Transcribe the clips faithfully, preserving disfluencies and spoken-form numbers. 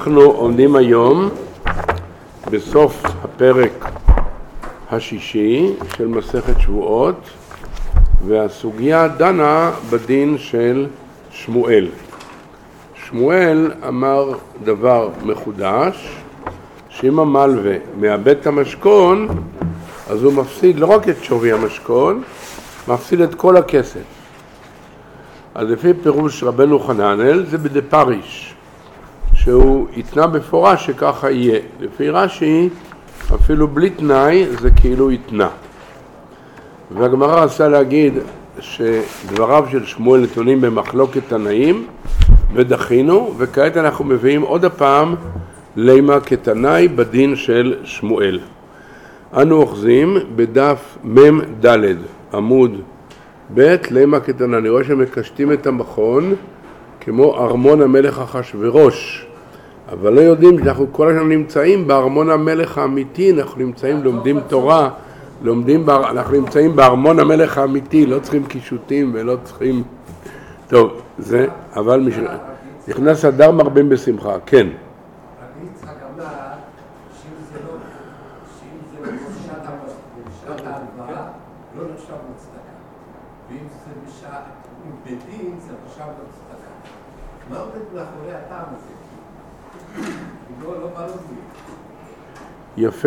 אנחנו עומדים היום בסוף הפרק השישי של מסכת שבועות, והסוגיה דנה בדין של שמואל. שמואל אמר דבר מחודש, שאם המלווה מאבד את המשכון, אז הוא מפסיד לא רק את שווי המשכון, מפסיד את כל הכסף. אז לפי פירוש רבנו חננאל זה בדפריש, שהוא יתנה בפורש שככה יהיה. לפי רש"י, אפילו בלי תנאי זה כאילו יתנה. והגמרא רצה להגיד שדבריו של שמואל נתונים במחלוקת תנאים, ודחינו, וכעת אנחנו מביאים עוד הפעם לימה כתנאי בדין של שמואל. אנו אוחזים בדף מם ד' עמוד ב' לימה כתנאי. אני רואה שמקשטים את המכון כמו ארמון המלך אחשוורוש, אבל לא יודעים שאנחנו כל הזמן נמצאים בארמון המלך האמיתי, אנחנו נמצאים, לומדים תורה, לומדים, אנחנו נמצאים בארמון המלך האמיתי, לא צריכים קישוטים ולא צריכים... טוב, זה, אבל מש... נכנס אדר מרבים בשמחה, כן. רבי יצחק אמר שאם זה לא, שאם זה לא בשעת ההלוואה, לא נחשב לצדקה. ואם זה בשעת, בדין, זה נחשב לצדקה. מה עומד מאחורי הטעם הזה? לא, לא ברור לי. יפה.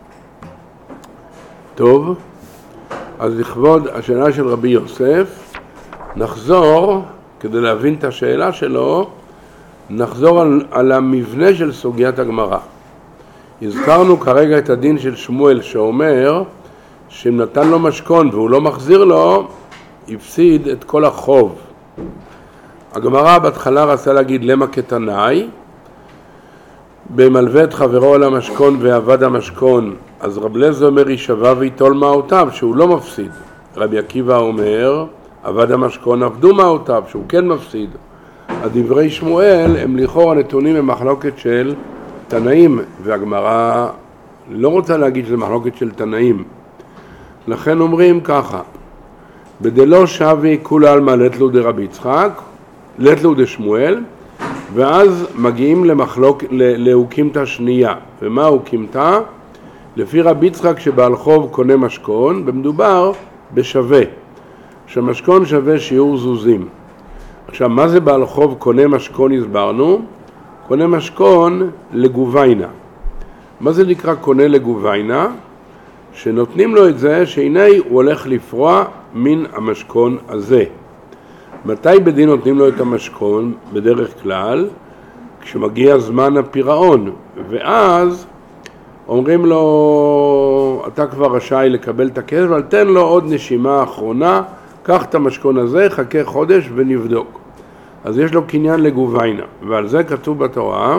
טוב, אז לכבוד השאלה של רבי יוסף, נחזור, כדי להבין את השאלה שלו, נחזור על, על המבנה של סוגיית הגמרא. הזכרנו כרגע את הדין של שמואל שאומר שאם נתן לו משכון והוא לא מחזיר לו, הפסיד את כל החוב. הגמרא בהתחלה רצה להגיד למה כתנאי, במלווה את חברו על המשכון ועבד המשכון, אז רב לזר אומר יישבע ויטול מעותיו שהוא לא מפסיד. רבי עקיבא אומר עבד המשכון עבדו מעותיו שהוא כן מפסיד. הדברי שמואל הם לכאורה נתונים במחלוקת של תנאים, והגמרא לא רוצה להגיד שזה מחלוקת של תנאים. לכן אומרים ככה, בדלו שבי כולה עלמא לתלו דרבי יצחק, לתלו דשמואל, ואז מגיעים למחלוק, להוקימתא שנייה. ומה הוקימתא? לפי רבי יצחק שבעל חוב קונה משכון, במדובר בשווה. שמשכון שווה שיעור זוזים. עכשיו, מה זה בעל חוב קונה משכון הסברנו? קונה משכון לגוביינה. מה זה נקרא קונה לגוביינה? שנותנים לו את זה שהנה הוא הולך לפרוע מן המשכון הזה. מתי בדין נותנים לו את המשכון? בדרך כלל, כשמגיע זמן הפירעון, ואז אומרים לו, אתה כבר רשאי לקבל את הכסף, אבל תן לו עוד נשימה אחרונה, קח את המשכון הזה, חכה חודש ונבדוק. אז יש לו קניין לגוביינה, ועל זה כתוב בתורה,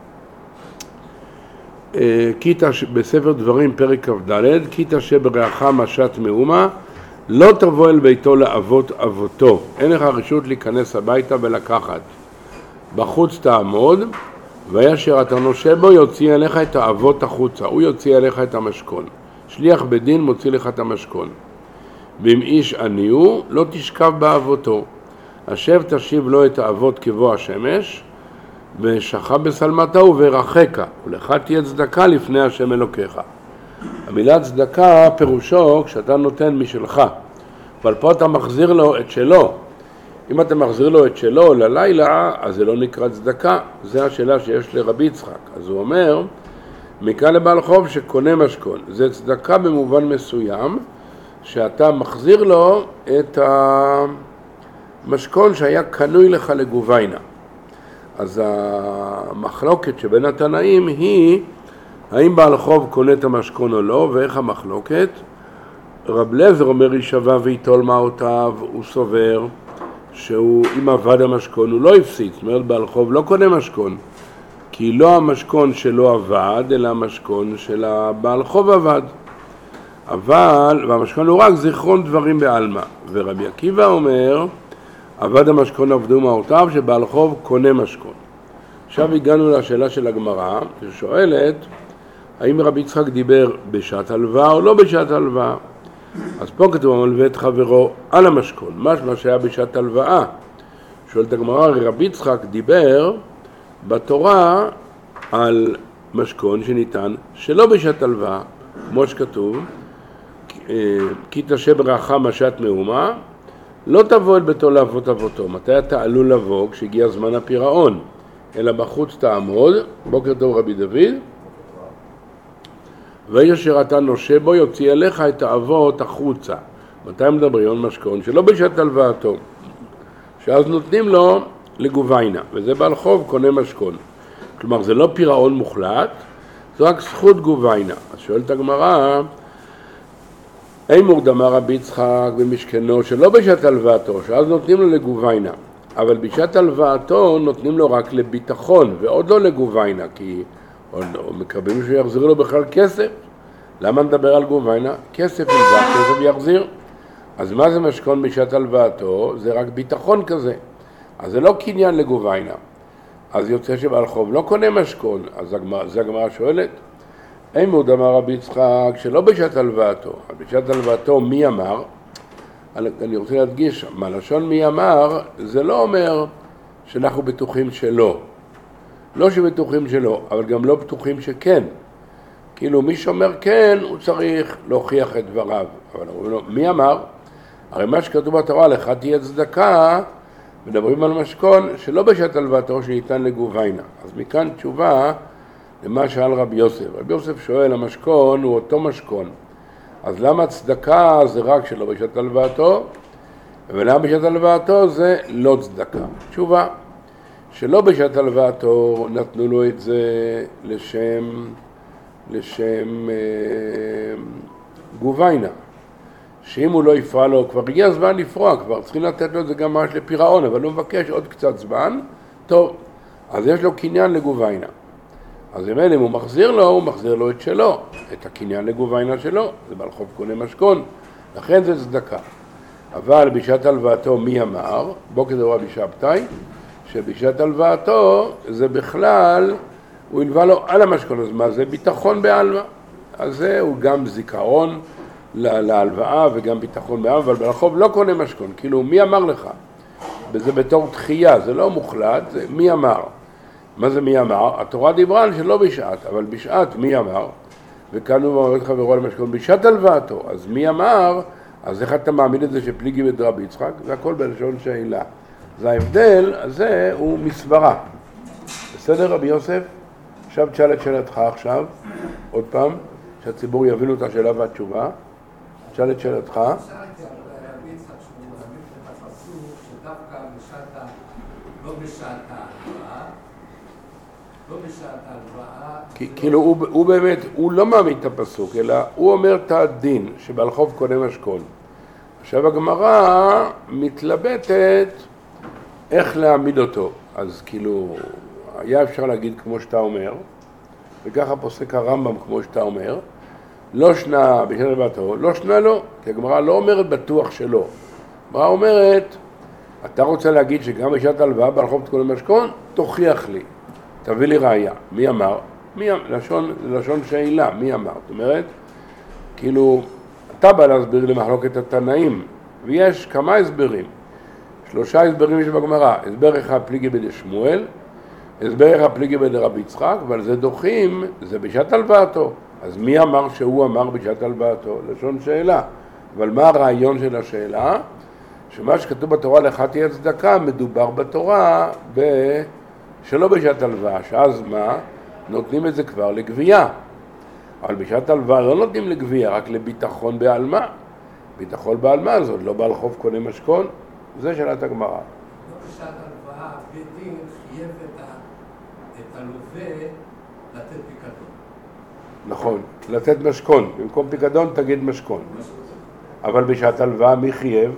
בספר דברים פרק כ"ד, כי תשה ברעך משת מאומה, לא תבוא אל ביתו לאבות אבותו, אין לך רשות להיכנס הביתה ולקחת. בחוץ תעמוד, וישר אתה נושה בו יוציא אליך את האבות החוצה, הוא יוציא אליך את המשכון. שליח בדין מוציא לך את המשכון. ואם איש עני הוא, לא תשכב באבותו. השב תשיב לו את האבות כבוא השמש, ושכב בסלמתו ורחקה, ולך תהיה צדקה לפני השם אלוקיך. המילה צדקה פירושו כשאתה נותן משלך, אבל פה אתה מחזיר לו את שלו. אם אתה מחזיר לו את שלו ללילה, אז זה לא נקרא צדקה. זה השאלה שיש לרבי יצחק. אז הוא אומר, מכאן לבעל חוב שקונה משכון. זה צדקה במובן מסוים, שאתה מחזיר לו את המשכון שהיה קנוי לך לגוביינה. אז המחלוקת שבין התנאים היא, האם בעל חוב קונה את המשכון או לא, ואיך המחלוקת? רב לזר אומר יישבע ויטול מעותיו, הוא סובר שהוא, אם עבד המשכון הוא לא הפסיד, זאת אומרת בעל חוב לא קונה משכון, כי לא המשכון שלו עבד, אלא המשכון של הבעל חוב עבד. אבל, והמשכון הוא רק זיכרון דברים בעלמא. ורבי עקיבא אומר, עבד המשכון עבדו מעותיו, שבעל חוב קונה משכון. עכשיו הגענו לשאלה של הגמרא, ששואלת, האם רבי יצחק דיבר בשעת הלוואה או לא בשעת הלוואה? אז פה כתוב, המלווה את חברו על המשכון, משמע שהיה בשעת הלוואה. שואלת הגמרא, רבי יצחק דיבר בתורה על משכון שניתן שלא בשעת הלוואה, כמו שכתוב, כי תשב ברכה משת מאומה, לא תבוא אל ביתו לאבות אבותו. מתי אתה עלול לבוא? כשהגיע זמן הפירעון, אלא בחוץ תעמוד. בוקר טוב רבי דוד. ואיש אשר אתה נושה בו יוציא אליך את האבות החוצה. מתי מדברים על משכון? שלא בשעת הלוואתו, שאז נותנים לו לגוביינה, וזה בעל חוב קונה משכון. כלומר זה לא פירעון מוחלט, זה רק זכות גוביינה. אז שואלת הגמרא, אימור דאמר רבי יצחק במשכנו שלא בשעת הלוואתו, שאז נותנים לו לגוביינה, אבל בשעת הלוואתו נותנים לו רק לביטחון ועוד לא לגוביינה, כי עוד מקרבים שהוא יחזיר לו בכלל כסף. למה נדבר על גוביינה? כסף ילבח, כסף יחזיר. אז מה זה משכון בשעת הלוואתו? זה רק ביטחון כזה, אז זה לא קניין לגוביינה. אז יוצא שבעל חוב לא קונה משכון. אז זה הגמרא שואלת, אימור דאמר רבי יצחק שלא בשעת הלוואתו. בשעת הלוואתו מי אמר? אני רוצה להדגיש, מה לשון מי אמר זה לא אומר שאנחנו בטוחים שלא, לא שבטוחים שלא, אבל גם לא בטוחים שכן. כאילו מי שאומר כן הוא צריך להוכיח את דבריו, אבל לו, מי אמר? הרי מה שכתוב בתורה, לך תהיה צדקה, מדברים על משכון שלא בשעת הלוואתו שניתן לגוביינה. אז מכאן תשובה למה שאל רבי יוסף. רבי יוסף שואל, המשכון הוא אותו משכון, אז למה צדקה זה רק שלא בשעת הלוואתו, ולמה בשעת הלוואתו זה לא צדקה? תשובה, שלא בשעת הלוואתו נתנו לו את זה לשם, לשם אה, גוביינה, שאם הוא לא יפרע לו, כבר הגיע הזמן לפרוע, כבר צריכים לתת לו את זה גם ממש לפירעון, אבל הוא מבקש עוד קצת זמן, טוב, אז יש לו קניין לגוביינה. אז אם אלה, אם הוא מחזיר לו, הוא מחזיר לו את שלו, את הקניין לגוביינה שלו, זה בעל חוב קונה משכון, לכן זה צדקה. אבל בשעת הלוואתו מי אמר? בוקר טוב רבי שבתאי, שבשעת הלוואתו זה בכלל, הוא ילווה לו על המשכון, אז מה זה? ביטחון בהלוואה. אז זה הוא גם זיכרון להלוואה וגם ביטחון בהלוואה, אבל בעל חוב לא קונה משכון, כאילו מי אמר לך? וזה בתור תחייה, זה לא מוחלט, זה מי אמר. מה זה מי אמר? התורה דיברה על שלא בשעת, אבל בשעת מי אמר? וכאן הוא אומר את חברו למשכון בשעת הלוואתו, אז מי אמר? אז איך אתה מאמין את זה שפליגי בדרבי יצחק? זה הכל בלשון שאלה. זה ההבדל, הזה הוא מסברה. בסדר רבי יוסף? עכשיו תשאל את שאלתך עכשיו, עוד פעם, שהציבור יבינו את השאלה והתשובה. תשאל את שאלתך. שאלתי על רבי יצחק שהוא מעמיד את הפסוק שדווקא בשעת, לא בשעת ההלוואה, לא בשעת ההלוואה. כאילו הוא באמת, הוא לא מעמיד את הפסוק, אלא הוא אומר את הדין שבעל חוב קונה משכון. עכשיו הגמרא מתלבטת איך להעמיד אותו. אז כאילו היה אפשר להגיד כמו שאתה אומר, וככה פוסק הרמב"ם כמו שאתה אומר, לא שנה בשעת הלוואתו, לא שנה לא, כי הגמרא לא אומרת בטוח שלא. הגמרא אומרת, אתה רוצה להגיד שגם בשעת הלוואה בעל חוב קונה משכון? תוכיח לי, תביא לי ראיה. מי אמר? מי, לשון, לשון שאלה, מי אמר? זאת אומרת, כאילו, אתה בא להסביר למחלוקת התנאים, ויש כמה הסברים. שלושה הסברים יש בגמרא. הסבר אחד פליגי בדי שמואל, הסבר אחד פליגי בדי רבי יצחק, אבל זה דוחים, זה בשעת הלוואתו. אז מי אמר שהוא אמר בשעת הלוואתו? לשון שאלה. אבל מה הרעיון של השאלה? שמה שכתוב בתורה לך תהיה צדקה, מדובר בתורה ב... שלא בשעת הלוואה, שאז מה? נותנים את זה כבר לגבייה. אבל בשעת הלוואה לא נותנים לגבייה, רק לביטחון בעלמה. ביטחון בעלמה הזאת, לא בעל חוב קונה משכון. זה שאלת הגמרא. לא בשעת הלוואה, בית דין חייב את הלווה לתת פיקדון. נכון, לתת משכון. במקום פיקדון תגיד משכון. אבל בשעת הלוואה מי חייב?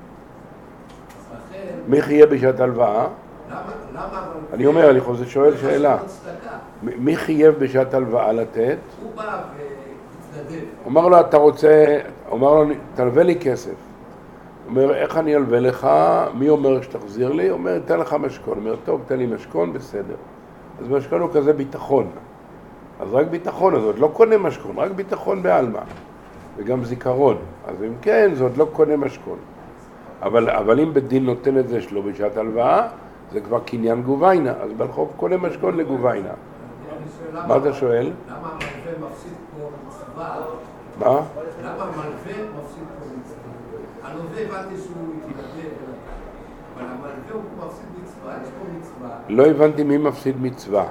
מי חייב בשעת הלוואה? אני אומר, אני חוזר שואל שאלה. מי חייב בשעת הלוואה לתת? הוא בא והתנדב. אומר לו, אתה רוצה, אומר לו, תלווה לי כסף. אומר, איך אני אלווה לך? מי אומר שתחזיר לי? אומר, תן לך משכון. אומר, טוב, תן לי משכון, בסדר. אז משכון הוא כזה ביטחון. אז רק ביטחון, אז עוד לא קונה משכון, רק ביטחון בעלמה. וגם זיכרון. אז אם כן, זה עוד לא קונה משכון. אבל, אבל אם בדין נותן את זה שלו בשעת הלוואה, זה כבר קניין גוביינה, אז בעל חוב קונה משכון לגוביינה. שואל, מה אתה שואל? למה המלווה מפסיד פה מצווה? מה? למה המלווה מפסיד פה מצווה? הלווה הבנתי שהוא יתנדב, אבל המלווה הוא מפסיד מצווה, יש פה מצווה. לא הבנתי מי מפסיד מצווה.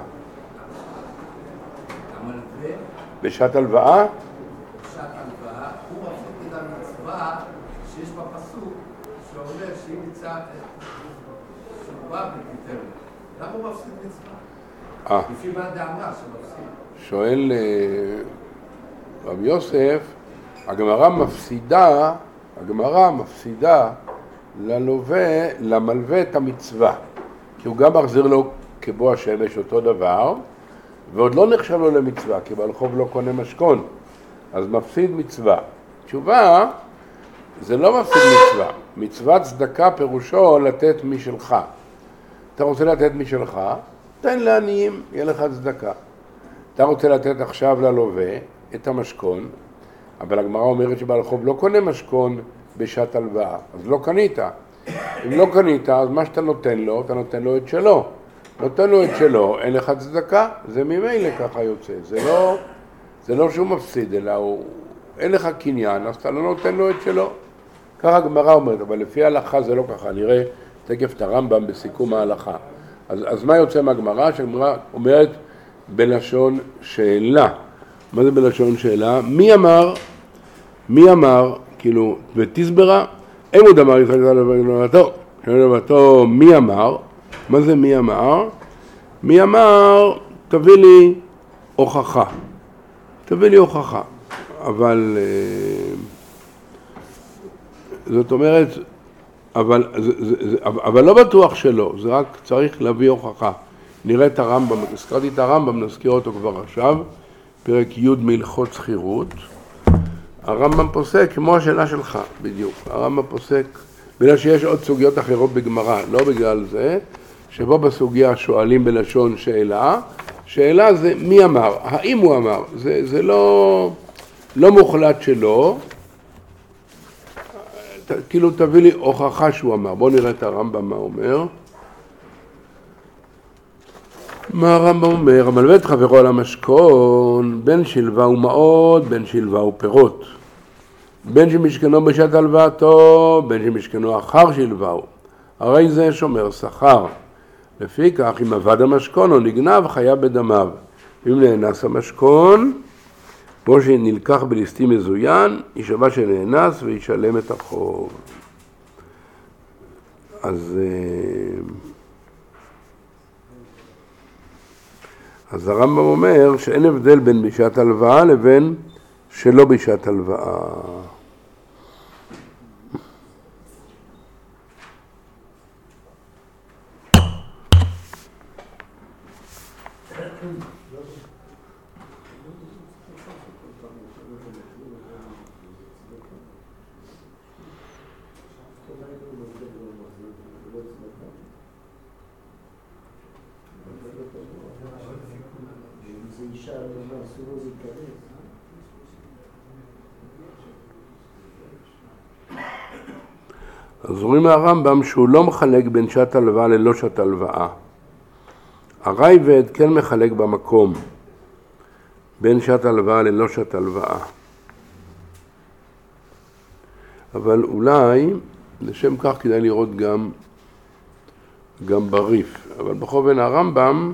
המלווה, בשעת הלוואה? בשעת הלוואה, הוא מפסיד את המצווה שיש בפסוק, שאומר שאם יצא שהוא בא ותיתן לו. למה הוא מפסיד מצווה? אה. לפי מה דאמרה שמפסיד? שואל רב יוסף, הגמרא מפסידה, הגמרא מפסידה ללווה, למלווה את המצווה, כי הוא גם מחזיר לו כבוא השמש אותו דבר, ועוד לא נחשב לו למצווה, כי בעל חוב לא קונה משכון, אז מפסיד מצווה. תשובה, זה לא מפסיד מצווה, מצוות צדקה פירושו לתת משלך. אתה רוצה לתת משלך, תן לעניים, יהיה לך צדקה. אתה רוצה לתת עכשיו ללווה את המשכון, אבל הגמרא אומרת שבעל חוב לא קונה משכון בשעת הלוואה, אז לא קנית. אם לא קנית, אז מה שאתה נותן לו, אתה נותן לו את שלו. נותן לו את שלו, אין לך צדקה, זה ממילא ככה יוצא. זה לא, זה לא שהוא מפסיד, אלא הוא, אין לך קניין, אז אתה לא נותן לו את שלו. ככה הגמרא אומרת, אבל לפי ההלכה זה לא ככה. נראה תקף את הרמב"ם בסיכום ההלכה. אז, אז מה יוצא מהגמרא? שהגמרא אומרת בלשון שאלה. מה זה בלשון שאלה? מי אמר, מי אמר, כאילו, ותסברה, אין עוד אמר ישראל לבנותו, לבנותו, מי אמר? מה זה מי אמר? מי אמר, תביא לי הוכחה. תביא לי הוכחה. אבל, זאת אומרת, אבל, זה, זה, אבל לא בטוח שלא, זה רק צריך להביא הוכחה. נראה את הרמב"ם, הזכרתי את הרמב"ם, נזכיר אותו כבר עכשיו, פרק י' מהלכות שכירות. הרמב"ם פוסק כמו השאלה שלך, בדיוק. הרמב"ם פוסק, בגלל שיש עוד סוגיות אחרות בגמרא, לא בגלל זה, שבו בסוגיה שואלים בלשון שאלה, שאלה זה מי אמר, האם הוא אמר, זה, זה לא, לא מוחלט שלו, ת, כאילו תביא לי הוכחה שהוא אמר. בואו נראה את הרמב"ם מה אומר. מה הרמב"ם אומר? המלווה את חברו על המשכון, בין שלווה ומעות, בין שלווה ופירות. בין שמשכנו בשעת הלוואתו, בין שמשכנו אחר שלווהו. הרי זה שומר שכר. לפי כך, אם עבד המשכון או נגנב, חייב בדמיו. אם נאנס המשכון, כמו שנלקח בליסטים מזוין, יישבע שנאנס וישלם את החוב. אז... אז הרמב"ם אומר שאין הבדל בין בשעת הלוואה לבין שלא בשעת הלוואה. אז אומרים מהרמב"ם שהוא לא מחלק בין שעת הלוואה ללא שעת הלוואה. הרייבד כן מחלק במקום בין שעת הלוואה ללא שעת הלוואה. אבל אולי לשם כך כדאי לראות גם, גם בריף. אבל בכל בין הרמב"ם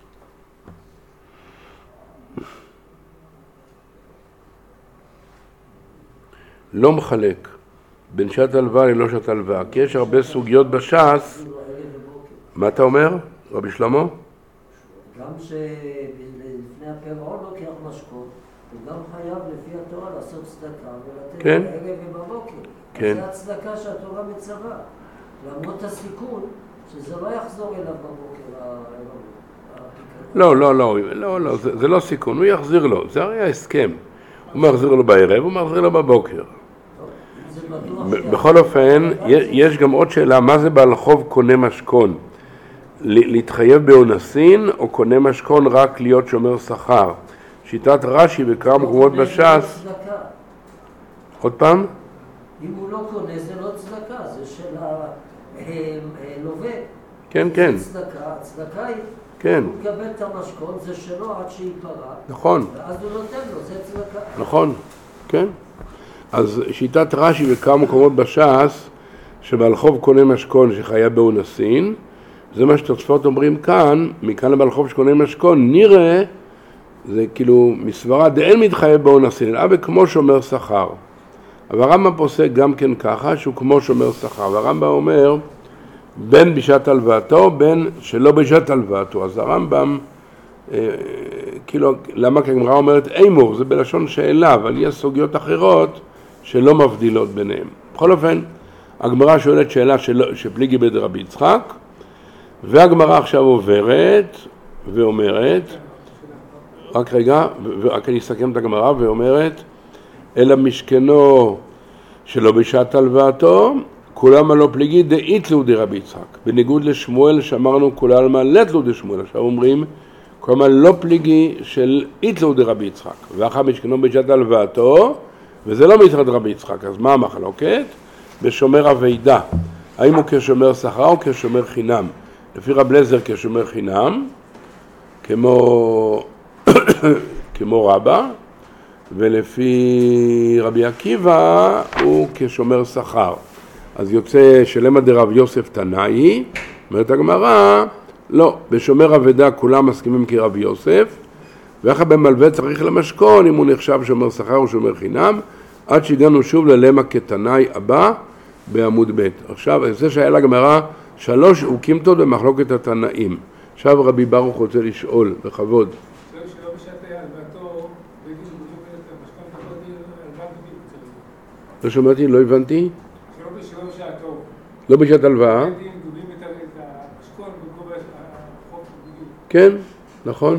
לא מחלק בין שעת הלוואה ללא שעת הלוואה, כי יש הרבה סוגיות בש"ס. מה אתה אומר, רבי שלמה? גם שלפני הפירעון לוקח משכון, הוא גם חייב לפי התורה לעשות צדקה ולתת כן? בערב ובבוקר. כן. זה הצדקה שהתורה מצווה, למרות הסיכון שזה לא יחזור אליו בבוקר. לא, לא, לא, לא, לא, זה, זה לא סיכון, הוא יחזיר לו, זה הרי ההסכם. הוא מחזיר לו בערב, הוא מחזיר לו בבוקר. בכל אופן, יש גם עוד שאלה, מה זה בעל חוב קונה משכון? להתחייב באונסין או קונה משכון רק להיות שומר שכר? שיטת רש"י וכמה מקומות בש"ס. עוד פעם? אם הוא לא קונה זה לא צדקה, זה של הלווה. כן, כן. צדקה, הצדקה היא כן. הוא מקבל את המשכון, זה שלו עד שייפרע. נכון. ואז הוא נותן לו, זה צדקה. נכון, כן. אז שיטת רש"י בכמה מקומות בש"ס, שבעל חוב קונה משכון שחייב באונסין, זה מה שתוספות אומרים כאן, מכאן לבעל חוב שקונה משכון, נראה, זה כאילו מסברה, דאין מתחייב באונסין, אלא כמו שומר שכר. אבל הרמב"ם פוסק גם כן ככה, שהוא כמו שומר שכר, והרמב"ם אומר, בין בשעת הלוואתו, בין שלא בשעת הלוואתו. אז הרמב"ם, אה, כאילו, למה כגמרא אומרת אימור, זה בלשון שאלה, אבל יש סוגיות אחרות שלא מבדילות ביניהם. בכל אופן, הגמרא שואלת שאלה של, שפליגי בדרבי יצחק, והגמרא עכשיו עוברת ואומרת, רק רגע, ורק אני אסכם את הגמרא, ואומרת, אלא משכנו שלא בשעת הלוואתו, כולם הלא פליגי דאיתלו דרבי יצחק. בניגוד לשמואל שאמרנו כולם לתלו דשמואל. עכשיו אומרים, כולם לא פליגי של איתלו דרבי יצחק. ואחר משכנו בשעת הלוואתו, וזה לא מצד רבי יצחק. אז מה המחלוקת? בשומר הוידה. האם הוא כשומר שכר או כשומר חינם? לפי רב לזר כשומר חינם, כמו, כמו רבא, ולפי רבי עקיבא הוא כשומר שכר. אז יוצא שלמה דרב יוסף תנאי, אומרת הגמרא, לא, בשומר אבדה כולם מסכימים כרב יוסף, ואחר במלווה צריך למשכון אם הוא נחשב שומר שכר או שומר חינם, עד שהגענו שוב ללמה כתנאי הבא בעמוד ב'. עכשיו, זה שהיה לגמרא שלוש אוקימתות במחלוקת התנאים. עכשיו רבי ברוך רוצה לשאול, בכבוד. שלא בשעת הלוואתו, בגלל שבדיוק את המשכון תחודי הלוואה בדיוק. לא שמעתי, לא הבנתי. שלא בשעתו. לא בשעת הלוואה. גובים את המשכון בגובה החוב בדיוק. כן, נכון.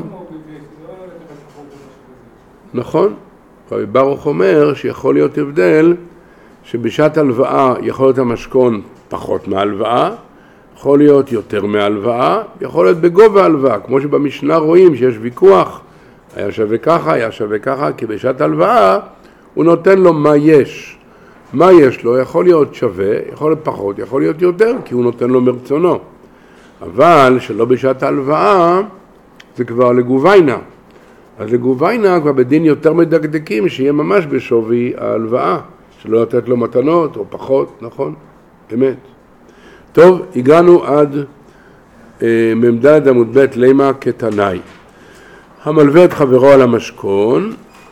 נכון. רבי ברוך אומר שיכול להיות הבדל שבשעת הלוואה יכול להיות המשכון פחות מהלוואה, יכול להיות יותר מהלוואה, יכול להיות בגובה הלוואה, כמו שבמשנה רואים שיש ויכוח, היה שווה ככה, היה שווה ככה, כי בשעת הלוואה הוא נותן לו מה יש. מה יש לו? יכול להיות שווה, יכול להיות פחות, יכול להיות יותר, כי הוא נותן לו מרצונו. אבל שלא בשעת הלוואה, זה כבר לגוביינה. אז לגוביינה כבר בדין יותר מדקדקים שיהיה ממש בשווי ההלוואה, שלא לתת לו מתנות או פחות, נכון? אמת. טוב, הגענו עד אה, ממדד עמוד ב' לימה כתנאי. המלווה את חברו על המשכון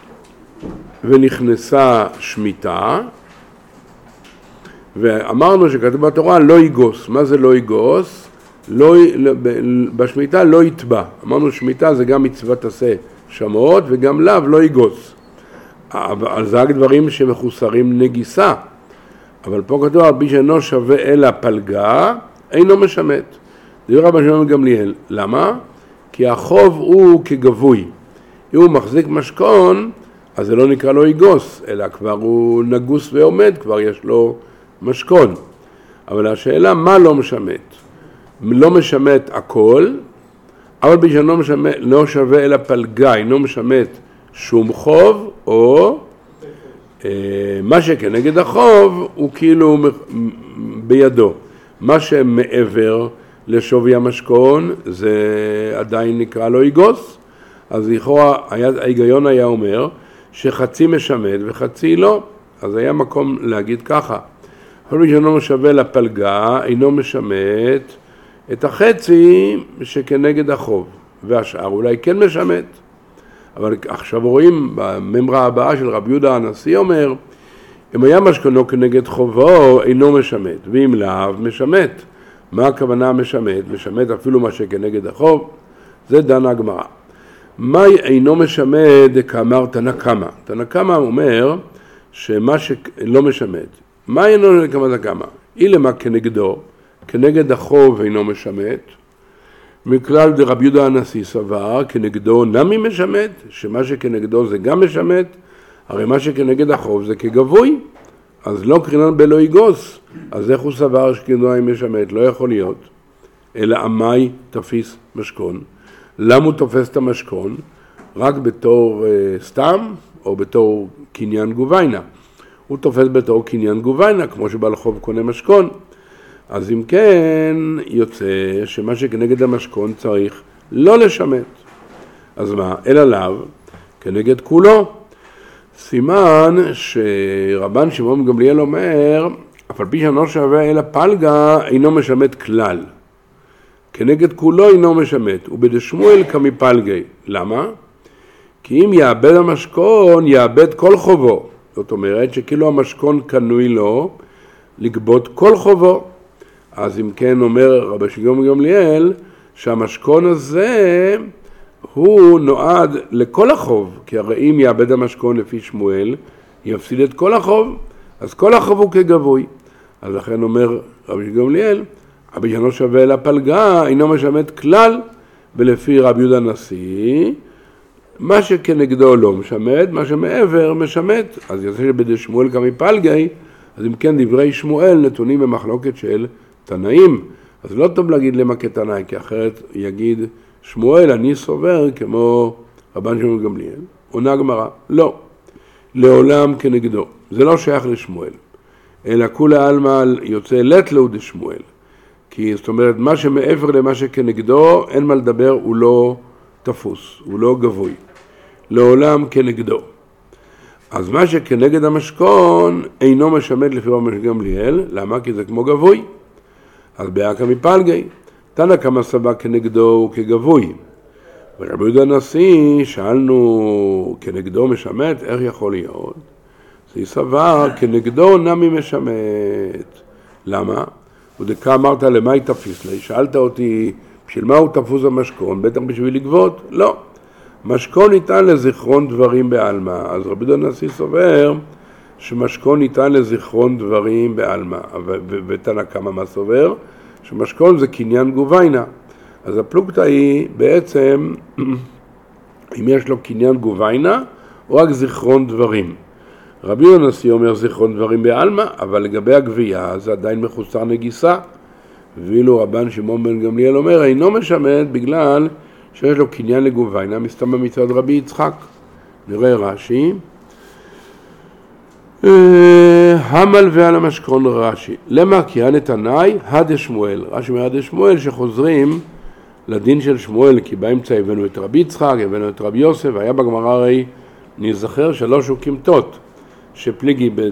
ונכנסה שמיטה, ואמרנו שכתוב בתורה לא יגוס. מה זה לא יגוס? לא, בשמיטה לא יתבע. אמרנו שמיטה זה גם מצוות עשה שמות וגם לאו לא יגוס. על זה דברים שמחוסרים נגיסה. אבל פה כתוב רבי שאינו שווה אלא פלגה, אינו משמט. זה רבי שמעון גמליאל. למה? כי החוב הוא כגבוי. אם הוא מחזיק משכון, אז זה לא נקרא לו יגוס, אלא כבר הוא נגוס ועומד, כבר יש לו משכון. אבל השאלה, מה לא משמט? לא משמט הכל, אבל בשביל משמט, לא שווה אלא פלגה, אינו משמט שום חוב, או אה, מה שכנגד החוב הוא כאילו בידו. מה שמעבר לשווי המשכון, זה עדיין נקרא לו יגוס. אז לכאורה, ההיגיון היה אומר שחצי משמט וחצי לא. אז היה מקום להגיד ככה. אבל בשביל שווה לפלגה, אינו משמט את החצי שכנגד החוב, והשאר אולי כן משמט. אבל עכשיו רואים בממרה הבאה של רבי יהודה הנשיא אומר, אם היה משכונו כנגד חובו, אינו משמט, ואם לאו משמט. מה הכוונה משמט? משמט אפילו מה שכנגד החוב, זה דנה הגמרא. מה אינו משמט כאמר תנא קמא? תנא קמא אומר שמה שלא משמט, מה אינו כמה כמה? אילמה כנגדו, כנגד החוב אינו משמט, מכלל דרבי יהודה הנשיא סבר, כנגדו נמי משמט, שמה שכנגדו זה גם משמט, הרי מה שכנגד החוב זה כגבוי, אז לא קרינן בלא יגוס, אז איך הוא סבר שכנגדו נמי משמט? לא יכול להיות, אלא עמי תפיס משכון. למה הוא תופס את המשכון? רק בתור uh, סתם, או בתור קניין גוביינה. הוא תופס בתור קניין גוביינה, כמו שבעל חוב קונה משכון. אז אם כן, יוצא שמה שכנגד המשכון צריך לא לשמט. אז מה? אלא לאו, כנגד כולו. סימן שרבן שמעון גמליאל אומר, אף על פי שאינו שווה אלא פלגה, אינו משמט כלל. כנגד כולו אינו משמט, ובדשמואל כמפלגי. למה? כי אם יאבד המשכון, יאבד כל חובו. זאת אומרת שכאילו המשכון קנוי לו לגבות כל חובו. אז אם כן אומר רבי שמעון גמליאל, שהמשכון הזה הוא נועד לכל החוב, כי הרי אם יאבד המשכון לפי שמואל, יפסיד את כל החוב, אז כל החוב הוא כגבוי. אז לכן אומר רבי גמליאל, רבי שאינו שווה אלא פלגה, אינו משמט כלל, ולפי רבי יהודה הנשיא, מה שכנגדו לא משמט, מה שמעבר משמט. אז יוצא שבדשמואל כמפלגי, אז אם כן דברי שמואל נתונים במחלוקת של תנאים. אז לא טוב להגיד למה כתנאי, כי אחרת יגיד שמואל, אני סובר כמו רבן שמעון גמליאל. עונה גמרא, לא, לעולם כנגדו. זה לא שייך לשמואל, אלא כולי עלמא יוצא לית לו דשמואל. כי זאת אומרת, מה שמעבר למה שכנגדו, אין מה לדבר, הוא לא תפוס, הוא לא גבוי. לעולם כנגדו. אז מה שכנגד המשכון אינו משמט לפי רבן גמליאל. למה? כי זה כמו גבוי. אז באקא מפלגי, תנא קמא סבר כנגדו וכגבוי. ורבי יהודה הנשיא, שאלנו כנגדו משמט, איך יכול להיות? זה סבר כנגדו נמי משמט. למה? ודקה אמרת למה תפיס לי? שאלת אותי, בשביל מה הוא תפוס המשכון? בטח בשביל לגבות? לא. משכון ניתן לזיכרון דברים בעלמא. אז רבי יהודה הנשיא סובר שמשכון ניתן לזיכרון דברים בעלמא. ותנא קמא מה סובר? שמשכון זה קניין גוביינה. אז הפלוגתא היא בעצם, אם יש לו קניין גוביינה, או רק זיכרון דברים. רבי יהודה הנשיא אומר זיכרון דברים בעלמא, אבל לגבי הגבייה זה עדיין מחוסר נגיסה. ואילו רבן שמעון בן גמליאל אומר, אינו משמט בגלל שיש לו קניין לגוביינה, מסתמא מצד רבי יצחק. נראה רש"י. המלווה על המשכון רש"י. למה? כי הנתנאי הדשמואל. רש"י אומר הדשמואל שחוזרים לדין של שמואל, כי באמצע הבאנו את רבי יצחק, הבאנו את רבי יוסף, והיה בגמרא הרי נזכר שלוש וקמתות, שפליגי בד,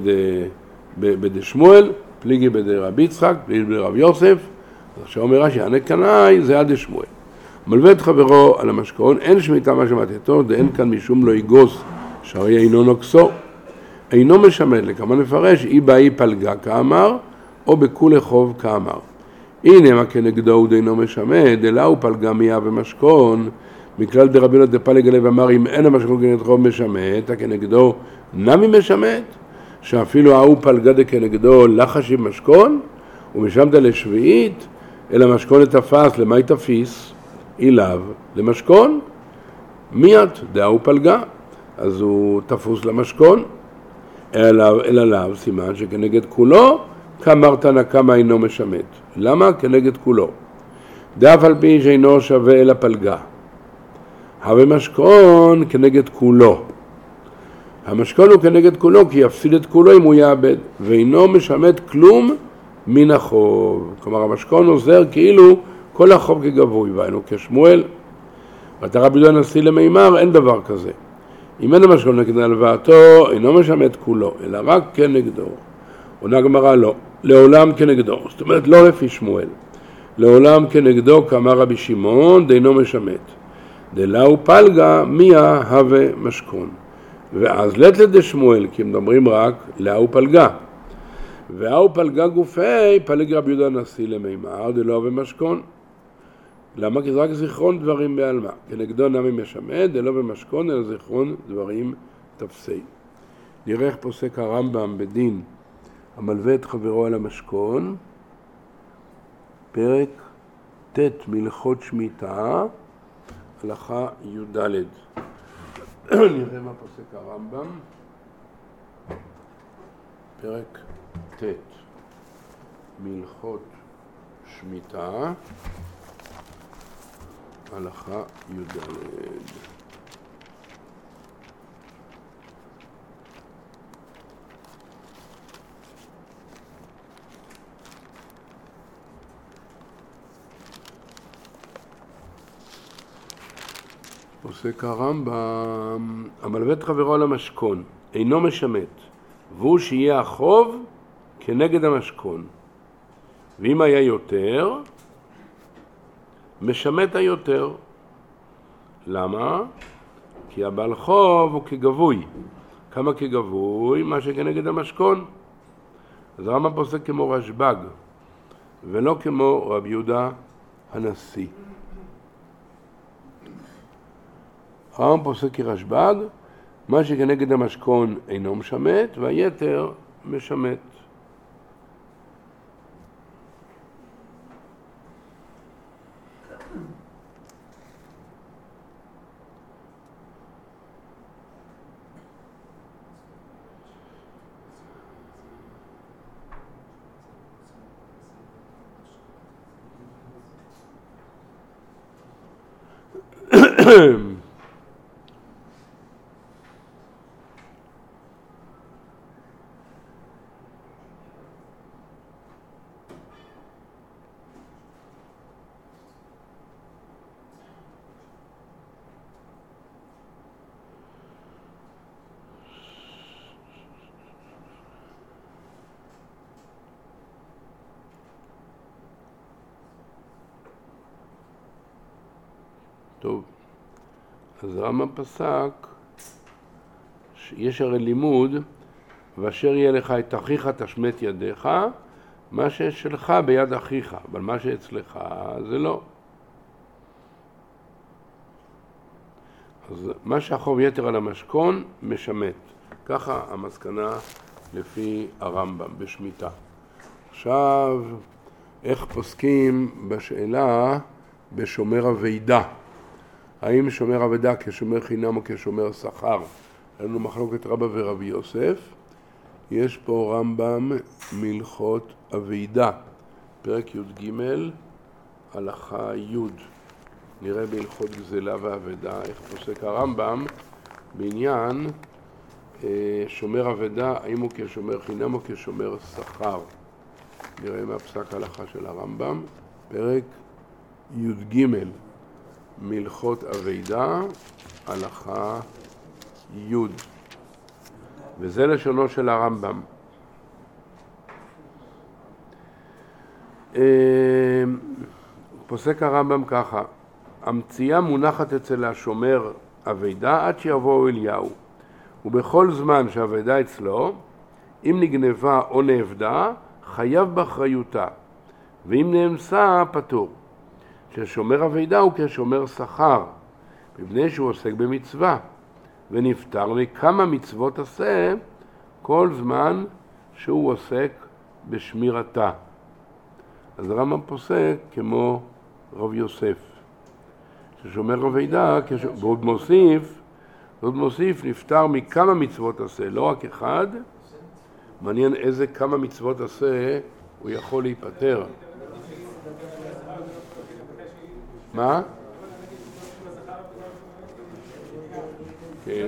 בדשמואל, פליגי בדרבי יצחק, פליגי בדרבי יוסף. אז שאומר רש"י, הנתנאי זה הדשמואל. מלווה את חברו על המשכון, אין שמיטה מה שמטתו, דאין כאן משום לא יגוס, שהרי אינו נוקסו. אינו משמט, לכמה נפרש, אי באי פלגה כאמר, או בכולי חוב כאמר. הנה מה כנגדו הוא דאינו משמט, אלא הוא פלגה מיה ומשכון, מכלל דרבי יהודה דפלג עליו ואמר, אם אין המשכון כנגד חוב משמט, כנגדו נמי משמט, שאפילו ההוא פלגה דכנגדו לחש עם משכון, ומשמת לשביעית, אלא משכון לתפס, למה היא תפיס? אליו למשכון, מיד דהוא פלגה, אז הוא תפוס למשכון, אלא לאו, סימן שכנגד כולו, כאמר תנא קמא אינו משמט. למה? כנגד כולו. דאף על פי שאינו שווה אלא פלגה. הווה משכון כנגד כולו. המשכון הוא כנגד כולו, כי יפסיד את כולו אם הוא יאבד, ואינו משמט כלום מן החוב. כלומר, המשכון עוזר כאילו כל החוב כגבוי, והיינו כשמואל. ואתה רבי יהודה הנשיא למימר, אין דבר כזה. אם אין המשכון נגד הלוואתו, אינו משמט כולו, אלא רק כנגדו. עונה הגמרא לא, לעולם כנגדו. זאת אומרת, לא לפי שמואל. לעולם כנגדו, כאמר רבי שמעון, דאינו משמט. דלאו פלגה, מיה הווה משכון. ואז לית לדשמואל, כי מדברים רק לאו פלגה. והאו פלגה גופי, פלג רבי יהודה הנשיא למימר, דלא הווה משכון. למה? כי זה רק זיכרון דברים בעלמא. כנגדו נמי משמט, דלא במשכון, אלא זיכרון דברים תפסי. נראה איך פוסק הרמב"ם בדין המלווה את חברו על המשכון, פרק ט' מלכות שמיטה, הלכה י"ד. נראה מה פוסק הרמב"ם, פרק ט' מלכות שמיטה, הלכה י"ד. פוסק הרמב"ם, המלווה את חברו על המשכון, אינו משמט, והוא שיהיה החוב כנגד המשכון. ואם היה יותר, משמט היותר. למה? כי הבעל חוב הוא כגבוי. כמה כגבוי? מה שכנגד המשכון. אז הרמב"ם פוסק כמו רשב"ג, ולא כמו רבי יהודה הנשיא. הרמב"ם פוסק כרשב"ג, מה שכנגד המשכון אינו משמט, והיתר משמט. טוב, אז הרמב"ם פסק, יש הרי לימוד, ואשר יהיה לך את אחיך תשמט ידיך, מה ששלך ביד אחיך, אבל מה שאצלך זה לא. אז מה שהחוב יתר על המשכון משמט. ככה המסקנה לפי הרמב"ם בשמיטה. עכשיו, איך פוסקים בשאלה בשומר הוידה? האם שומר אבדה כשומר חינם או כשומר שכר? היה לנו מחלוקת רבא ורבי יוסף. יש פה רמב"ם מלכות אבדה, פרק י"ג, הלכה י'. נראה בהלכות גזלה ואבדה איך פוסק הרמב"ם בעניין אה, שומר אבדה, האם הוא כשומר חינם או כשומר שכר. נראה מהפסק ההלכה של הרמב"ם, פרק י"ג, מלכות אבדה, הלכה י'. וזה לשונו של הרמב"ם. פוסק הרמב"ם ככה, המציאה מונחת אצל השומר אבדה עד שיבוא אליהו, ובכל זמן שהאבדה אצלו, אם נגנבה או נאבדה, חייב באחריותה, ואם נאמסה, פטור. ששומר אבדה הוא כשומר שכר, מפני שהוא עוסק במצווה, ונפטר מכמה מצוות עשה כל זמן שהוא עוסק בשמירתה. אז הרמב"ם פוסק כמו רב יוסף, ששומר אבדה, ועוד מוסיף, ועוד מוסיף, נפטר מכמה מצוות עשה, לא רק אחד. מעניין איזה כמה מצוות עשה הוא יכול להיפטר. מה? כן.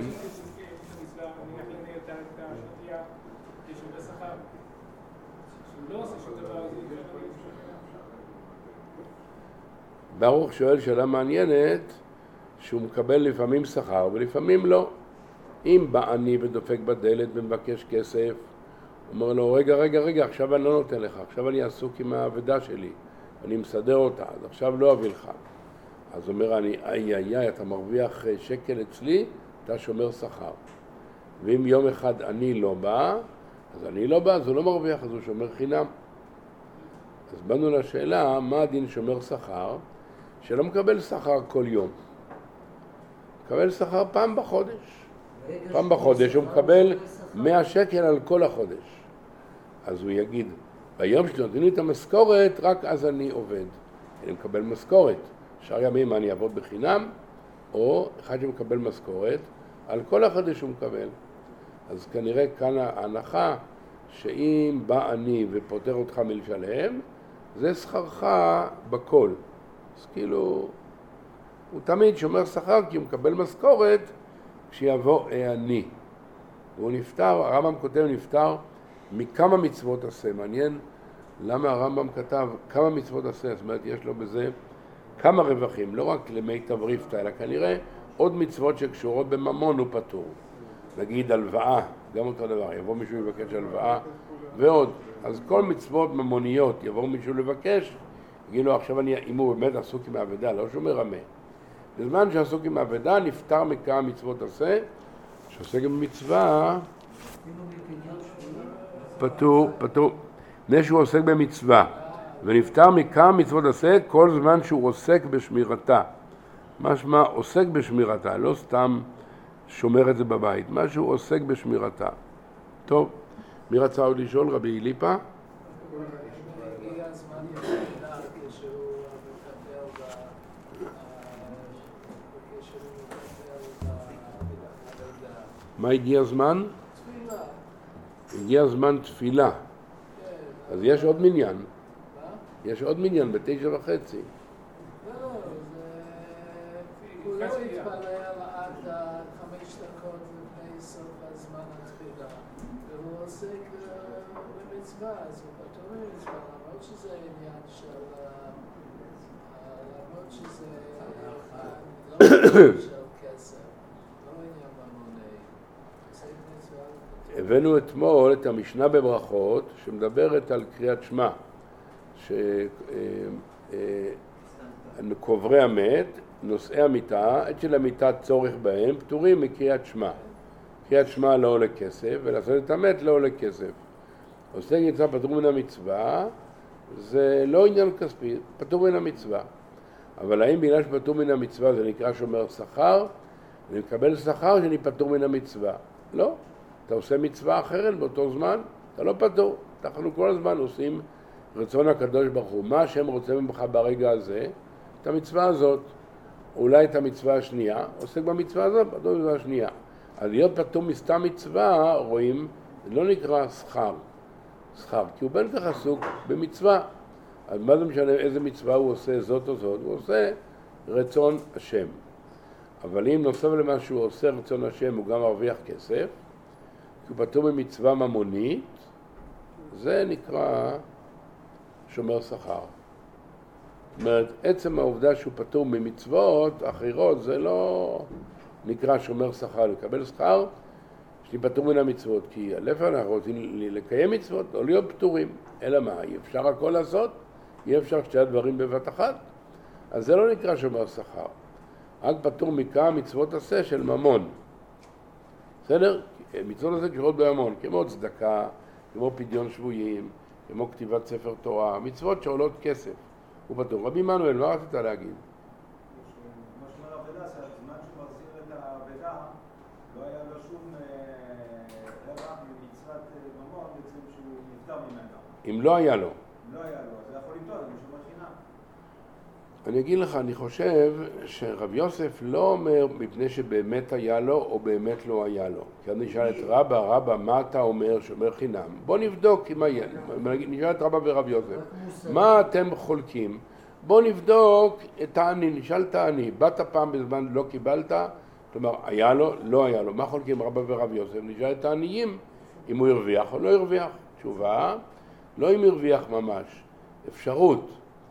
ברוך שואל שאלה מעניינת, שהוא מקבל לפעמים שכר ולפעמים לא. אם בא אני ודופק בדלת ומבקש כסף, אומר לו, רגע, רגע, רגע, עכשיו אני לא נותן לך, עכשיו אני עסוק עם העבודה שלי, אני מסדר אותה, אז עכשיו לא אביא לך. אז אומר אני, איי איי איי, אתה מרוויח שקל אצלי, אתה שומר שכר. ואם יום אחד אני לא בא, אז אני לא בא, אז הוא לא מרוויח, אז הוא שומר חינם. אז באנו לשאלה, מה הדין שומר שכר? שלא מקבל שכר כל יום. מקבל שכר פעם בחודש. פעם בחודש הוא מקבל מאה שקל על כל החודש. אז הוא יגיד, ביום שנותנים לי את המשכורת, רק אז אני עובד. אני מקבל משכורת. שאר ימים אני אעבוד בחינם, או אחד שמקבל משכורת, על כל החודש הוא מקבל. אז כנראה כאן ההנחה שאם בא אני ופותר אותך מלשלם, זה שכרך בכל. אז כאילו, הוא תמיד שומר שכר כי הוא מקבל משכורת כשיבוא אני. והוא נפטר, הרמב"ם כותב נפטר מכמה מצוות עשה. מעניין למה הרמב"ם כתב כמה מצוות עשה, זאת אומרת יש לו בזה כמה רווחים, לא רק למיטב ריפתא, אלא כנראה עוד מצוות שקשורות בממון הוא פטור. נגיד הלוואה, גם אותו דבר, יבוא מישהו לבקש הלוואה ועוד. אז כל מצוות ממוניות יבוא מישהו לבקש, יגיד לו עכשיו אני, אם הוא באמת עסוק עם העבדה, לא שהוא מרמה. בזמן שעסוק עם העבדה נפטר מכמה מצוות עשה, שעוסק במצווה, פטור, פטור. לפני שהוא עוסק במצווה, ונפטר מכמה מצוות עשה כל זמן שהוא עוסק בשמירתה. משמע עוסק בשמירתה, לא סתם שומר את זה בבית, מה שהוא עוסק בשמירתה. טוב, מי רצה עוד לשאול? רבי ליפה? הגיע הזמן יחידה כשהוא מטפל בעבודה. מה הגיע הזמן? תפילה. הגיע הזמן תפילה. כן. אז יש עוד מניין. מה? יש עוד מניין בתשע וחצי. לא, זה... הוא לא התפלל עד חמש דקות לפני סוף הזמן התפילה. והוא עוסק במצווה, אז הוא פטור במצווה, למרות שזה עניין של... למרות שזה... לא עניין של כסף, לא עניין ממוני. עוסק במצווה. הבאנו אתמול את המשנה בברכות שמדברת על קריאת שמע, שקוברי המת, נושאי המיטה, עד של המיטה צורך בהם, פטורים מקריאת שמע. קריאת שמע לא עולה כסף, ולעשות את המת לא עולה כסף. עושה נמצא פטור מן המצווה, זה לא עניין כספי, פטור מן המצווה. אבל האם בגלל שפטור מן המצווה זה נקרא שומר שכר, אני מקבל שכר שאני פטור מן המצווה? לא. אתה עושה מצווה אחרת באותו זמן, אתה לא פטור. אנחנו כל הזמן עושים רצון הקדוש ברוך הוא. מה השם רוצה ממך ברגע הזה? את המצווה הזאת. אולי את המצווה השנייה, עוסק במצווה הזאת, פטור במצווה השנייה. אז להיות פטור מסתם מצווה, רואים, זה לא נקרא שכר. שכר, כי הוא בין כך עסוק במצווה. אז מה זה משנה איזה מצווה הוא עושה, זאת או זאת? הוא עושה רצון השם. אבל אם נוסף למה שהוא עושה רצון השם, הוא גם מרוויח כסף, כי הוא פטור במצווה ממונית, זה נקרא שומר שכר. זאת אומרת, עצם העובדה שהוא פטור ממצוות אחרות, זה לא נקרא שומר שכר. לקבל שכר, יש לי פטור מן המצוות, כי לפעמים אנחנו רוצים לקיים מצוות, לא להיות פטורים. אלא מה, אי אפשר הכל לעשות? אי אפשר שתי הדברים בבת אחת? אז זה לא נקרא שומר שכר. רק פטור מכמה מצוות עשה של ממון. בסדר? מצוות עשה קשורות בממון, כמו צדקה, כמו פדיון שבויים, כמו כתיבת ספר תורה, מצוות שעולות כסף. הוא פטור. רבי מנואל, מה רצית להגיד? כמו שאומר עבדה, שהזמן שהוא מחזיר את העבדה, לא היה לו שום רווח ממצוות ממון, בעצם שהוא נפטר ממנה. אם לא היה לו. אם לא היה לו, אז זה יכול למתור, זה משהו בחינם. אני אגיד לך, אני חושב שרב יוסף לא אומר מפני שבאמת היה לו או באמת לא היה לו. כי אני נשאל את רבא, רבא, מה אתה אומר שאומר חינם? בוא נבדוק אם היה. נשאל את רבא ורב יוסף, מה אתם חולקים? בוא נבדוק את העני, נשאל את העני, באת פעם בזמן לא קיבלת? כלומר, היה לו, לא היה לו. מה חולקים רבא ורב יוסף? נשאל את העניים, אם הוא הרוויח או לא הרוויח. תשובה, לא אם הרוויח ממש, אפשרות.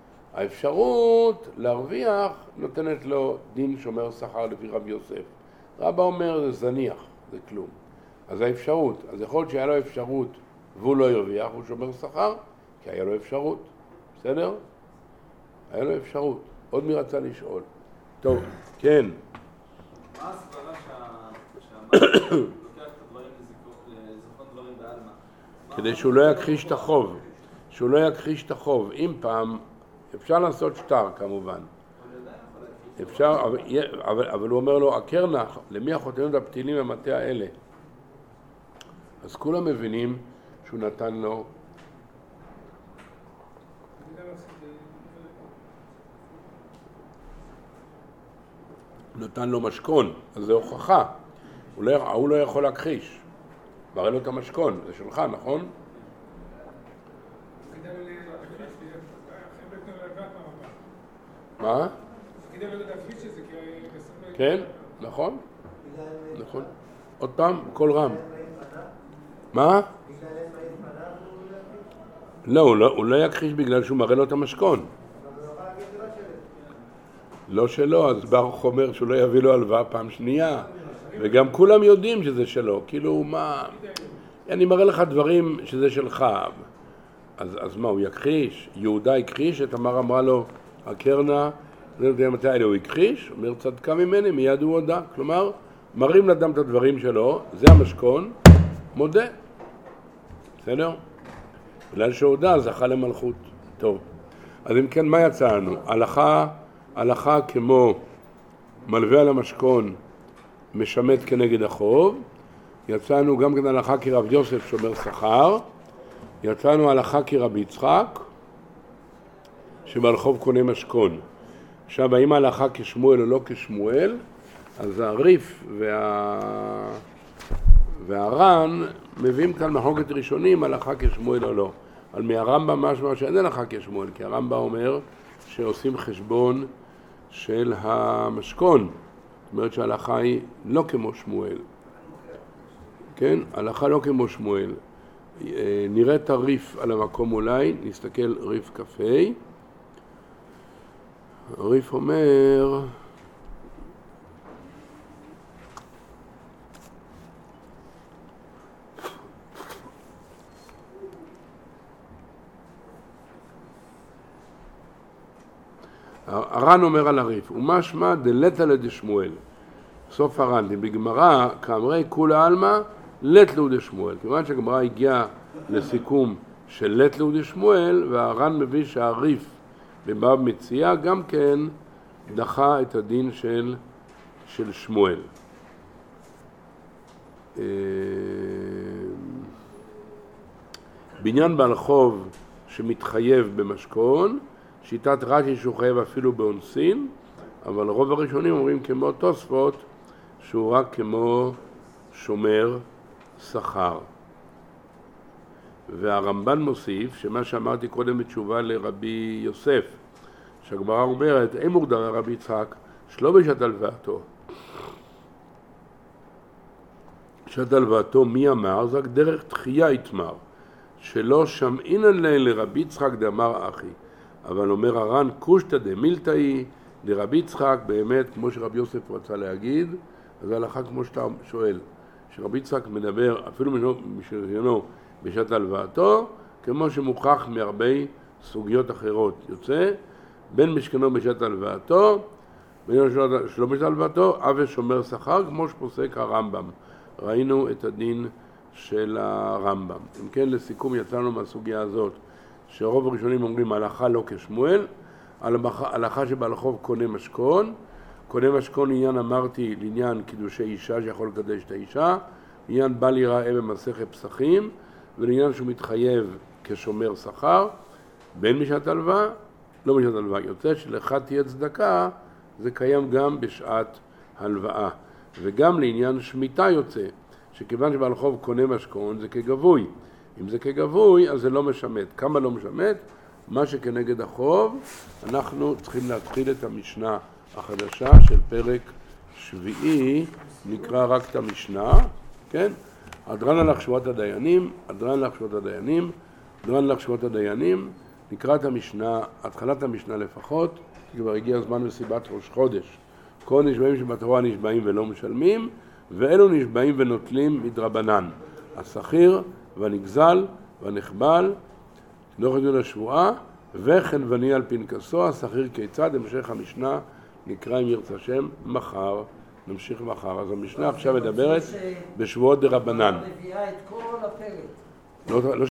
האפשרות להרוויח נותנת לו דין שומר שכר לפי רב יוסף. רבא אומר זה זניח, זה כלום. אז האפשרות, אז יכול להיות שהיה לו אפשרות והוא לא הרוויח, הוא שומר שכר, כי היה לו אפשרות. בסדר? היה לו אפשרות. עוד מי רצה לשאול? טוב, כן. מה הסברה שהמאמר לוקח את הדברים לזכרון דברים בעלמא? כדי שהוא לא יכחיש את החוב. שהוא לא יכחיש את החוב. אם פעם אפשר לעשות שטר כמובן. אפשר, אבל, אבל, אבל הוא אומר לו, הקרנה, למי החותנות הפתילים המטה האלה? אז כולם מבינים שהוא נתן לו נתן לו משכון, אז זה הוכחה. הוא לא, הוא לא יכול להכחיש. מראה לו את המשכון, זה שלך, נכון? מה? כן, נכון, נכון. עוד פעם, קול רם. מה? לא, הוא לא יכחיש בגלל שהוא מראה לו את המשכון. לא שלו, אז ברוך אומר שהוא לא יביא לו הלוואה פעם שנייה, וגם כולם יודעים שזה שלו, כאילו מה, אני מראה לך דברים שזה שלך, אז, אז מה, הוא יכחיש? יהודה הכחיש, תמר אמרה לו, הקרנה, לא יודע מתי האלה הוא הכחיש, אומר צדקה ממני, מיד הוא הודה, כלומר, מראים לאדם את הדברים שלו, זה המשכון, מודה, בסדר? בגלל שהודה זכה למלכות, טוב. אז אם כן, מה יצא לנו? הלכה, הלכה כמו מלווה על המשכון משמט כנגד החוב, יצאנו גם כן הלכה כרב יוסף שומר שכר, יצאנו הלכה כרב יצחק שבעל חוב קונה משכון. עכשיו, האם ההלכה כשמואל או לא כשמואל? אז הריף וה... והר"ן מביאים כאן מחלוקת ראשונים הלכה כשמואל או לא. על מהרמב"ם משמע שאין הלכה כשמואל, כי הרמב"ם אומר שעושים חשבון של המשכון. זאת אומרת שההלכה היא לא כמו שמואל. כן? ההלכה לא כמו שמואל. נראה את הריף על המקום אולי, נסתכל ריף קפה. הריף אומר... הר"ן אומר על הריף, ומשמע דלתא לדשמואל. סוף הר"ן, בגמרא, כאמרי כולה עלמא, לת לו דשמואל. כיוון שהגמרא הגיעה לסיכום של לת לו דשמואל, והר"ן מביא שהריף בבבא מציעא גם כן דחה את הדין של, של שמואל. בעניין בעל חוב שמתחייב במשכון, שיטת רש"י שהוא חייב אפילו באונסין, אבל רוב הראשונים אומרים כמו תוספות שהוא רק כמו שומר שכר. והרמב"ן מוסיף שמה שאמרתי קודם בתשובה לרבי יוסף, שהגמרא אומרת, אין מוגדר רבי יצחק שלא בשעת הלוואתו. בשעת הלוואתו מי אמר? זה רק דרך תחייה יתמר, שלא שמעינן להם לרבי יצחק דאמר אחי. אבל אומר הר"ן, קושטא דמילתאי לרבי יצחק, באמת, כמו שרבי יוסף רצה להגיד, אז ההלכה כמו שאתה שואל, שרבי יצחק מדבר אפילו משלנו בשעת הלוואתו, כמו שמוכח מהרבה סוגיות אחרות. יוצא, בין משכנו בשעת הלוואתו, בין שלא בשעת הלוואתו, אבי שומר שכר, כמו שפוסק הרמב"ם. ראינו את הדין של הרמב"ם. אם כן, לסיכום יצאנו מהסוגיה הזאת, שרוב הראשונים אומרים הלכה לא כשמואל, הלכה שבעל חוב קונה משכון, קונה משכון עניין אמרתי לעניין קידושי אישה שיכול לקדש את האישה, עניין בל ייראה במסכת פסחים, ולעניין שהוא מתחייב כשומר שכר, בין בשעת הלוואה, לא בשעת הלוואה. יוצא שלך תהיה צדקה, זה קיים גם בשעת הלוואה. וגם לעניין שמיטה יוצא, שכיוון שבעל חוב קונה משכון זה כגבוי. אם זה כגבוי, אז זה לא משמט. כמה לא משמט? מה שכנגד החוב, אנחנו צריכים להתחיל את המשנה החדשה של פרק שביעי, נקרא רק את המשנה, כן? הדרן הלך שבועת הדיינים, הדרן הלך שבועת הדיינים, הדרן הלך שבועת הדיינים, נקרא את המשנה, התחלת המשנה לפחות, כבר הגיע הזמן מסיבת ראש חודש. כל נשבעים שבתורה נשבעים ולא משלמים, ואלו נשבעים ונוטלים מדרבנן. השכיר והנגזל והנחבל, לא חדו לשבועה, וחנווני על פנקסו, השכיר כיצד, המשך המשנה נקרא אם ירצה שם מחר, נמשיך מחר. אז המשנה עכשיו מדברת בשבועות דרבנן. מביאה את כל הפרק. לא, לא